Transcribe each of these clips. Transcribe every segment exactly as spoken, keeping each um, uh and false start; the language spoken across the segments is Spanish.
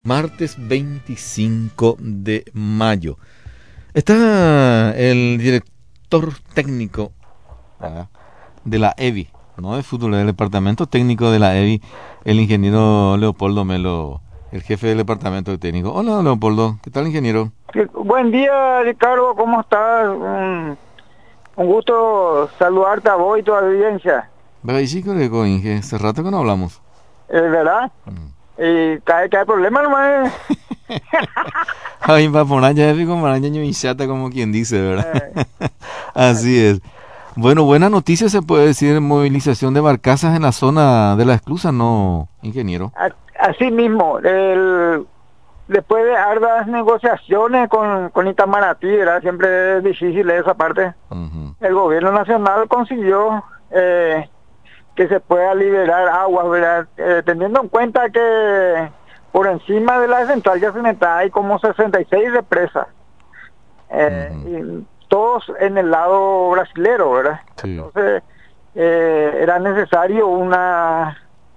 Martes veinticinco de mayo. Está el director técnico ¿verdad? de la E V I, no de fútbol, del departamento técnico de la E V I, el ingeniero Leopoldo Melo, el jefe del departamento técnico. Hola Leopoldo, ¿qué tal ingeniero? Buen día Ricardo, ¿cómo estás? Un, un gusto saludarte a vos y tu audiencia. ¿Verdad? Y sí, creo, Inge, hace rato que no hablamos. ¿Es verdad? Mm. Y cae, cae problema nomás. Ay, va por allá, con maraña y chata, como quien dice, ¿verdad? Eh. Así es. Bueno, buena noticia se puede decir, movilización de barcazas en la zona de la esclusa, ¿no, ingeniero? Así mismo, el, después de arduas negociaciones con, con Itamaraty, ¿verdad? Siempre es difícil esa parte, uh-huh. El gobierno nacional consiguió eh, que se pueda liberar agua, ¿verdad? Eh, teniendo en cuenta que por encima de la central Yacinetá hay como sesenta y seis represas, eh, uh-huh. y todos en el lado brasilero, ¿verdad? Sí. Entonces eh, era necesario una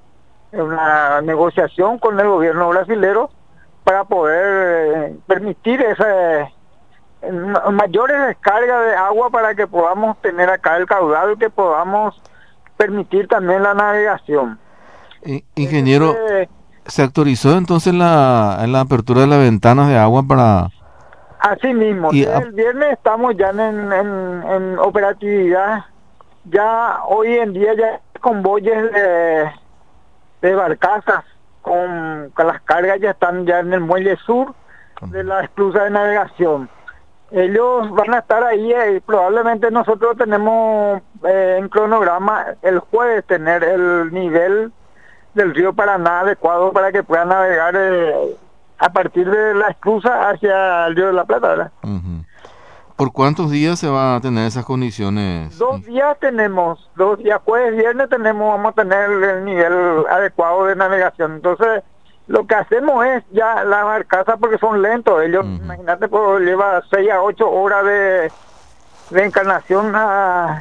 una negociación con el gobierno brasilero para poder eh, permitir esa mayores descargas de agua para que podamos tener acá el caudal, que podamos permitir también la navegación. Ingeniero, entonces, ¿se autorizó entonces la, la apertura de las ventanas de agua para...? Así mismo, y a... el viernes estamos ya en, en, en operatividad, ya hoy en día ya convoyes de, de barcazas con, con las cargas ya están ya en el muelle sur de la esclusa de navegación. Ellos van a estar ahí, eh, probablemente nosotros tenemos eh, en cronograma el jueves tener el nivel del río Paraná adecuado para que puedan navegar eh, a partir de la esclusa hacia el río de la Plata, ¿verdad? Uh-huh. ¿Por cuántos días se van a tener esas condiciones? Dos días tenemos, dos días, jueves, viernes tenemos, vamos a tener el nivel adecuado de navegación. Entonces, lo que hacemos es ya las barcazas, porque son lentos, ellos, uh-huh. imagínate, pues lleva seis a ocho horas de, de encarnación a,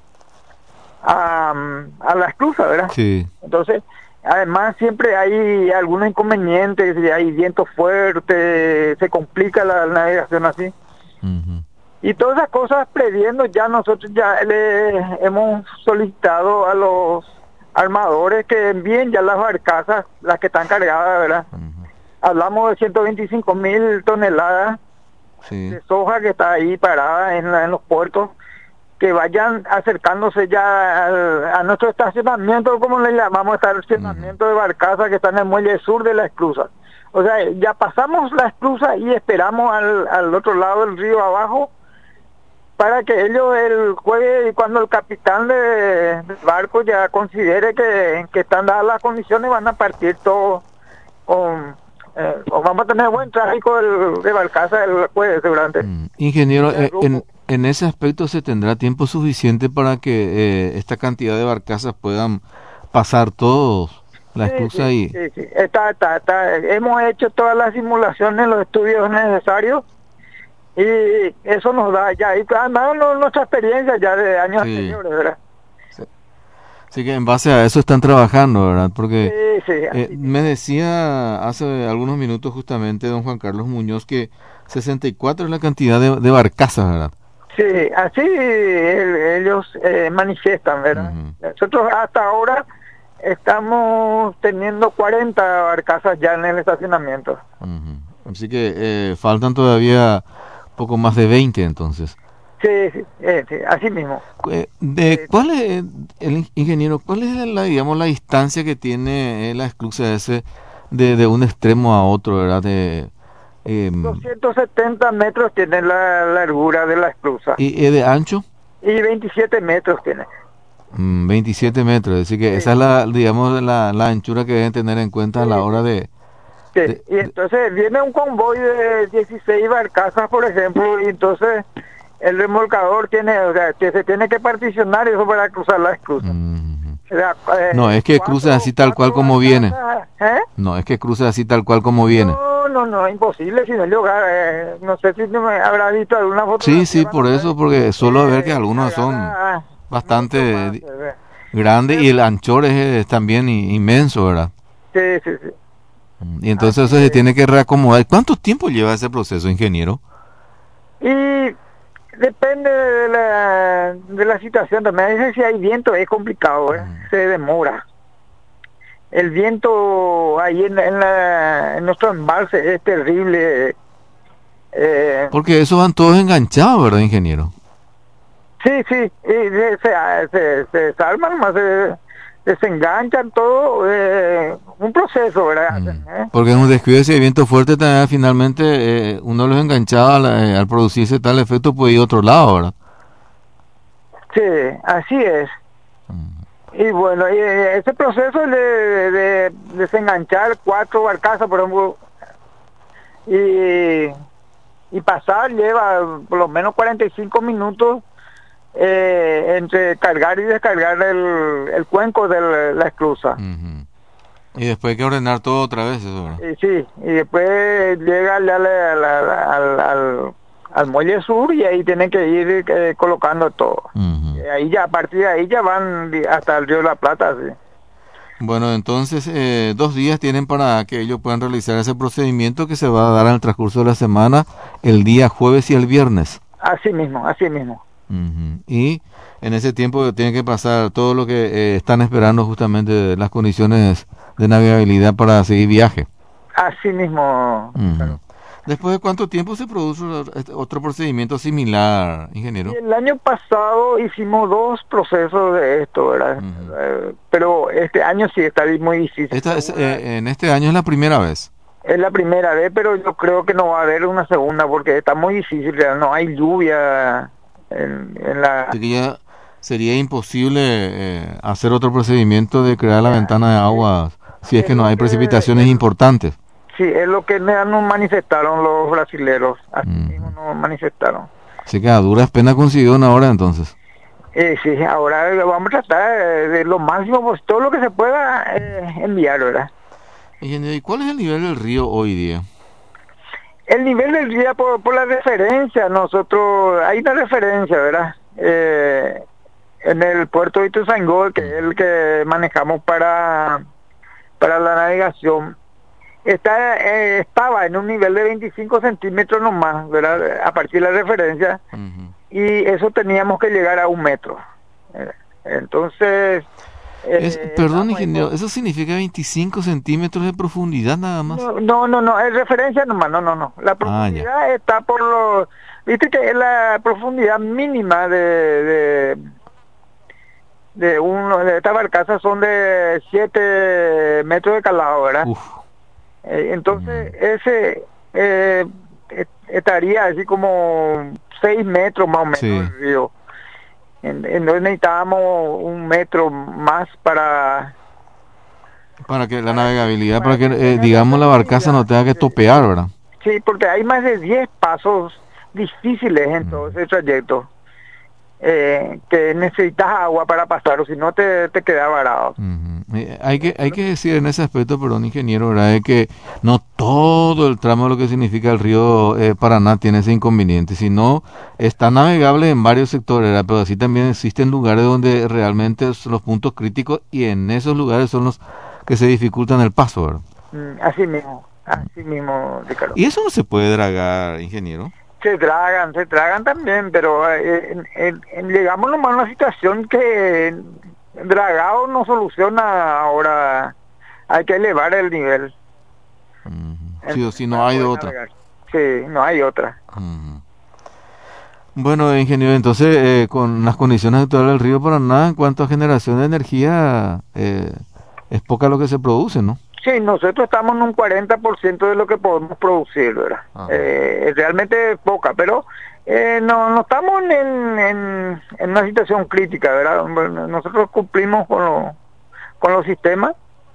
a, a la esclusa, ¿verdad? Sí. Entonces, además siempre hay algunos inconvenientes, hay viento fuerte, se complica la, la navegación así. Uh-huh. Y todas esas cosas previendo, ya nosotros ya le hemos solicitado a los armadores que envíen ya las barcazas, las que están cargadas, ¿verdad? Uh-huh. Hablamos de ciento veinticinco mil toneladas sí. de soja que está ahí parada en, la, en los puertos, que vayan acercándose ya al, a nuestro estacionamiento, como le llamamos, estacionamiento uh-huh. de barcazas que está en el muelle sur de la esclusa. O sea, ya pasamos la esclusa y esperamos al, al otro lado del río abajo, para que ellos el jueves, cuando el capitán de, del barco ya considere que, que están dadas las condiciones, van a partir todos con... Eh, vamos a tener buen tráfico de, de barcaza el jueves seguramente. Mm. Ingeniero, eh, en, en ese aspecto se tendrá tiempo suficiente para que eh, esta cantidad de barcazas puedan pasar todos la esclusa sí, y... Sí, sí, está, está, está. Hemos hecho todas las simulaciones, los estudios necesarios, y eso nos da ya, y además nuestra experiencia ya de años sí. anteriores, ¿verdad? Sí. Así que en base a eso están trabajando, ¿verdad? Porque sí, sí, eh, me decía hace algunos minutos justamente don Juan Carlos Muñoz que sesenta y cuatro es la cantidad de, de barcazas, ¿verdad? Sí, así el, ellos eh, manifiestan, ¿verdad? Uh-huh. Nosotros hasta ahora estamos teniendo cuarenta barcazas ya en el estacionamiento. Uh-huh. Así que eh, faltan todavía poco más de veinte entonces. Sí, sí, eh, sí, así mismo. De, sí. ¿Cuál es, el ingeniero, cuál es la, digamos, la distancia que tiene la esclusa ese de, de un extremo a otro, ¿verdad? De, eh, doscientos setenta metros tiene la largura de la esclusa. ¿Y eh, de ancho? Y veintisiete metros tiene. Mm, veintisiete metros, es decir que sí. esa es la, digamos, la, la anchura que deben tener en cuenta sí. a la hora de... Sí. De, y entonces viene un convoy de dieciséis barcazas, por ejemplo, y entonces el remolcador tiene, o sea, que se tiene que particionar eso para cruzar la esclusa. Mm-hmm. O sea, eh, no, es que cruza así tal cual como viene. ¿Eh? No, es que cruza así tal cual como viene. No, no, no, imposible, si no yo, eh, no sé si me habrá visto alguna foto. Sí, sí, por eso, porque solo eh, ver que algunos son bastante más, grandes y el anchor es, es también inmenso, ¿verdad? Sí, sí, sí. Y entonces Así eso se tiene que reacomodar. ¿Cuánto tiempo lleva ese proceso, ingeniero? Y depende de la, de la situación también. Si hay viento es complicado, ¿eh? uh-huh. Se demora. El viento ahí en, en, la, en nuestro embalse es terrible. Eh, Porque esos van todos enganchados, ¿verdad, ingeniero? Sí, sí, y se, se, se, se desarman, más se desenganchan todo, eh, un proceso, ¿verdad? Mm. ¿Eh? Porque en un descuido de viento fuerte también finalmente eh, uno los enganchaba al, eh, al producirse tal efecto puede ir a otro lado, ¿verdad? Sí, así es. Mm. Y bueno, y ese proceso de, de, de desenganchar cuatro barcazas, por ejemplo, y, y pasar lleva por lo menos cuarenta y cinco minutos eh, entre cargar y descargar el, el cuenco de la esclusa. Uh-huh. Y después hay que ordenar todo otra vez, eso, ¿verdad? Y, sí, y después llega al, al, al, al, al, al muelle sur y ahí tienen que ir eh, colocando todo. Uh-huh. Y ahí ya, a partir de ahí ya van hasta el río de la Plata, sí. Bueno, entonces eh, dos días tienen para que ellos puedan realizar ese procedimiento que se va a dar en el transcurso de la semana, el día jueves y el viernes. Así mismo, así mismo. Uh-huh. Y en ese tiempo tiene que pasar todo lo que eh, están esperando justamente las condiciones de navegabilidad para seguir viaje. Así mismo. Uh-huh. Claro. ¿Después de cuánto tiempo se produce otro procedimiento similar, ingeniero? El año pasado hicimos dos procesos de esto, ¿verdad? Uh-huh. Eh, pero este año sí está muy difícil. Esta es, eh, en este año es la primera vez. Es la primera vez, pero yo creo que no va a haber una segunda porque está muy difícil, no hay lluvia. En, en la... Así que ya sería imposible eh, hacer otro procedimiento de crear la ventana de agua si es, es que no hay que, precipitaciones es, importantes. Sí, es lo que nos manifestaron los brasileros, así mm. mismo nos manifestaron. Así que a duras penas consiguió una hora entonces. Eh, sí, ahora vamos a tratar de, de lo máximo, pues todo lo que se pueda eh, enviar, ¿verdad? ¿Y cuál es el nivel del río hoy día? El nivel del río, por, por la referencia, nosotros, hay una referencia, ¿verdad? Eh, en el puerto de Ituzaingó, que es el que manejamos para, para la navegación, está eh, estaba en un nivel de veinticinco centímetros nomás, ¿verdad? A partir de la referencia, uh-huh. Y eso teníamos que llegar a un metro. Entonces... Es, eh, perdón, ingeniero, ¿eso significa veinticinco centímetros de profundidad nada más? No, no, no, no es referencia nomás, no, no, no. La profundidad ah, está por los... Viste que es la profundidad mínima de... de, de, uno, de estas barcazas son de siete metros de calado, ¿verdad? Eh, entonces, mm. ese eh, estaría así como seis metros más o menos, sí. El río. Entonces necesitábamos un metro más para... Para que la navegabilidad, para que, eh, digamos, la barcaza no tenga que topear, ¿verdad? Sí, porque hay más de diez pasos difíciles en todo ese trayecto. Eh, que necesitas agua para pasar, o si no te, te queda varado. Uh-huh. Eh, hay que hay que decir en ese aspecto, perdón, ingeniero, ¿verdad? Es que no todo el tramo de lo que significa el río eh, Paraná tiene ese inconveniente, sino está navegable en varios sectores, ¿verdad? Pero así también existen lugares donde realmente son los puntos críticos y en esos lugares son los que se dificultan el paso, ¿verdad? Mm, así mismo, así mismo, Ricardo. ¿Y eso no se puede dragar, ingeniero? Se tragan, se tragan también, pero eh, en, en, llegamos nomás a una situación que dragado no soluciona ahora, hay que elevar el nivel. Uh-huh. Sí o sí, no hay otra. Navegar. Sí, no hay otra. Uh-huh. Bueno, ingeniero, entonces eh, con las condiciones actuales del río Paraná, en cuanto a generación de energía, eh, es poca lo que se produce, ¿no? Sí, nosotros estamos en un cuarenta por ciento de lo que podemos producir, ¿verdad? Eh, realmente es poca, pero eh, no, no estamos en, en, en una situación crítica, ¿verdad? Nosotros cumplimos con, lo, con los sistemas.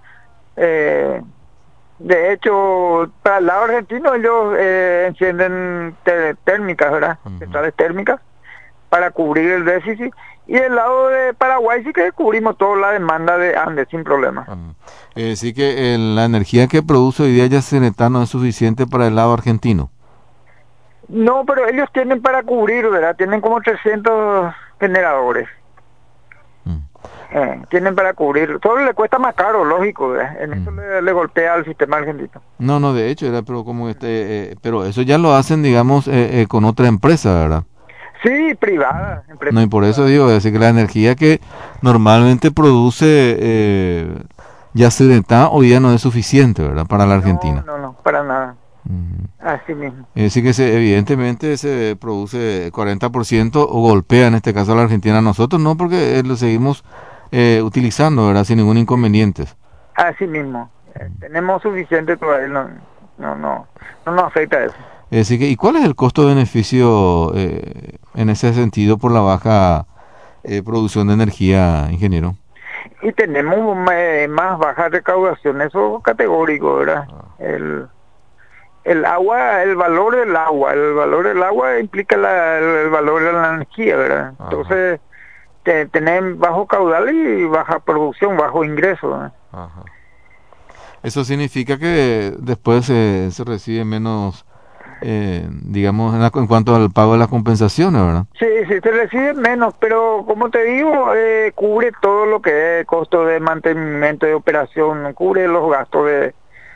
Eh, de hecho, para el lado argentino ellos eh, encienden te, térmicas, ¿verdad? Uh-huh. Centrales térmicas para cubrir el déficit. Y del lado de Paraguay sí que cubrimos toda la demanda de Andes sin problema. Uh-huh. Eh, sí que eh, la energía que produce hoy día Yacyretá no es suficiente para el lado argentino. No, pero ellos tienen para cubrir, ¿verdad? Tienen como trescientos generadores. Uh-huh. Eh, tienen para cubrir. Solo le cuesta más caro, lógico. ¿eh? En eso Mm. le, le golpea al sistema argentino. No, no, de hecho, era pero como este, eh, pero eso ya lo hacen, digamos, eh, eh, con otra empresa, ¿verdad? Sí, privada. empresa No, y por eso privada. digo, es decir, que la energía que normalmente produce eh, Yacyretá hoy día no es suficiente, ¿verdad? Para la Argentina. No, no, no, para nada. Mm. Así mismo. Es decir, que se, evidentemente se produce cuarenta por ciento o golpea en este caso a la Argentina. Nosotros no, porque eh, lo seguimos eh, utilizando, ¿verdad? Sin ningún inconveniente. Así mismo. Eh, tenemos suficiente todavía. No, no, no, no nos afecta eso. Es decir, que, ¿y cuál es el costo-beneficio eh, en ese sentido por la baja eh, producción de energía, ingeniero? Y tenemos eh, más baja recaudación, eso es categórico, ¿verdad? El, el agua, el valor del agua, el valor del agua implica la, el, el valor de la energía, ¿verdad? Ajá. Entonces, te, tenemos bajo caudal y baja producción, bajo ingreso, ¿verdad? Ajá. Eso significa que después eh, se recibe menos, eh, digamos, en, la, en cuanto al pago de las compensaciones, ¿verdad? Sí, sí, se recibe menos, pero como te digo, eh, cubre todo lo que es costo de mantenimiento de operación, cubre los gastos de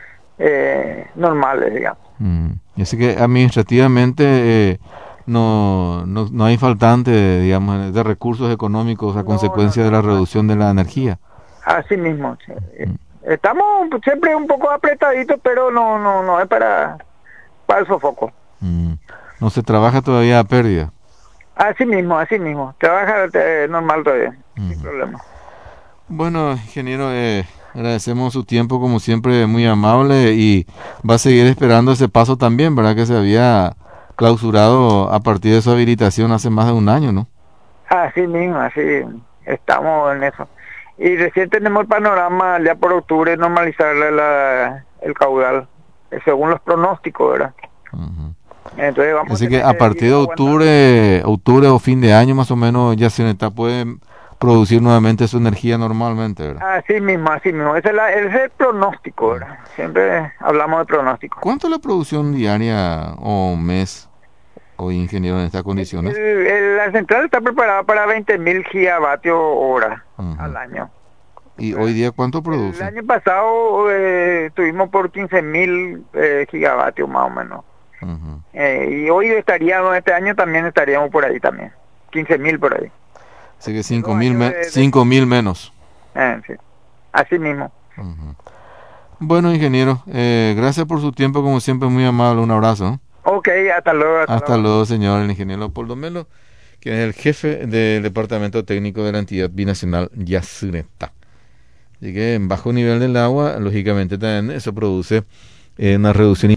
eh, normales, digamos. Mm. Y así que administrativamente eh, no, no, no hay faltante, digamos, de recursos económicos a No, consecuencia no, de la no. reducción de la energía. Así mismo. Sí. Mm. Estamos siempre un poco apretaditos, pero no, no, no es para, para el sofoco. Mm. No se trabaja todavía a pérdida. Así mismo, así mismo. Trabaja eh, normal todavía, sin Ujú. problema. Bueno, ingeniero, eh, agradecemos su tiempo como siempre, muy amable, y va a seguir esperando ese paso también, ¿verdad? Que se había clausurado a partir de su habilitación hace más de un año, ¿no? Así mismo, así estamos en eso. Y recién tenemos el panorama ya por octubre normalizarle la, el caudal, eh, según los pronósticos, ¿verdad? Ujú. Entonces vamos Así a que tener a que partir ir de aguantando. octubre, octubre o fin de año más o menos, Yacyretá puede producir nuevamente su energía normalmente, ¿verdad? Así mismo, así mismo. Ese es, la, ese es el pronóstico, ¿verdad? Siempre hablamos de pronóstico. ¿Cuánto es la producción diaria o mes hoy, ingeniero, en estas condiciones? El- el- la central está preparada para veinte mil gigavatios hora Ujú. al año. ¿Y hoy día cuánto El produce? año pasado eh, estuvimos por quince mil eh, gigavatios más o menos. Ujú. Eh, y hoy estaríamos, este año también estaríamos por ahí también. quince mil por ahí. Así que Dos cinco mil, años me- de- de- cinco mil menos. Eh, sí. Así mismo. Ujú. Bueno, ingeniero, eh, gracias por su tiempo, como siempre, muy amable. Un abrazo. ¿eh? Ok, hasta luego. Hasta, Hasta luego, señor, el ingeniero Leopoldo Melo, que es el jefe del Departamento Técnico de la entidad binacional Yacyretá. Así que en bajo nivel del agua, lógicamente también eso produce eh, una reducción